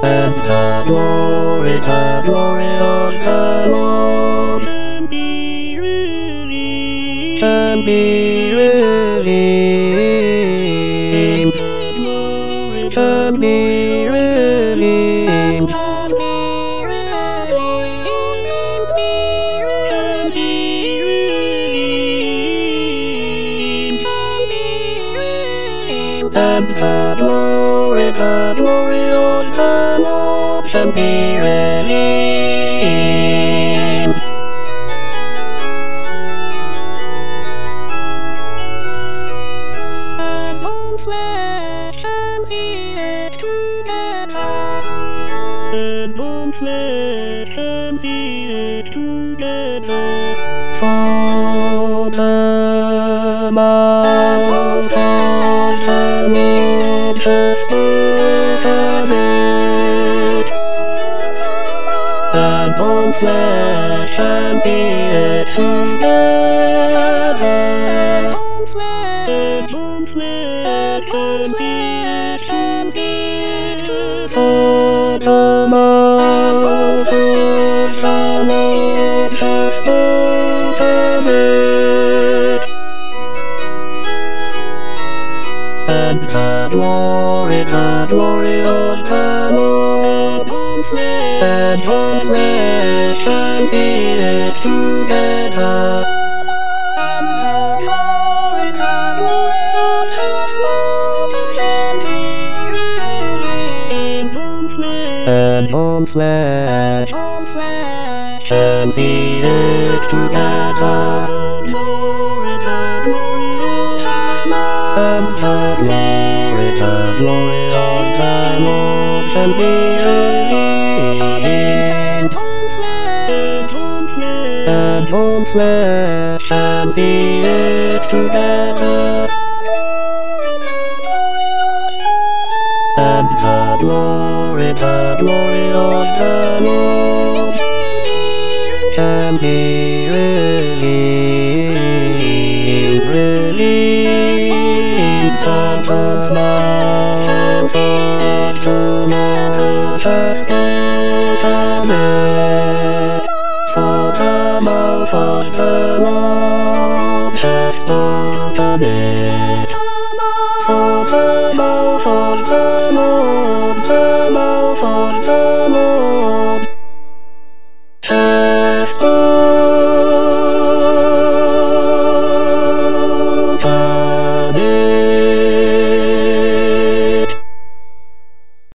and the glory of the Lord can be redeemed, can be redeemed, and the glory of the Lord can be redeemed. And all flesh can see it together. And all flesh can see it together. For the mouth of the Lord has spoken it, and all flesh can see it together. All flesh can see it together. For the mouth of the Lord has spoken it, and the glory of the Lord, and all flesh can see it together. And the glory of the Lord can be redeemed. And all flesh can see it together. And the glory of the Lord can be redeemed. And all flesh can see it together. And the glory of the Lord can be redeemed, redeemed. For the mouth of the Lord has spoken it. For the mouth of the Lord has spoken it. For the mouth of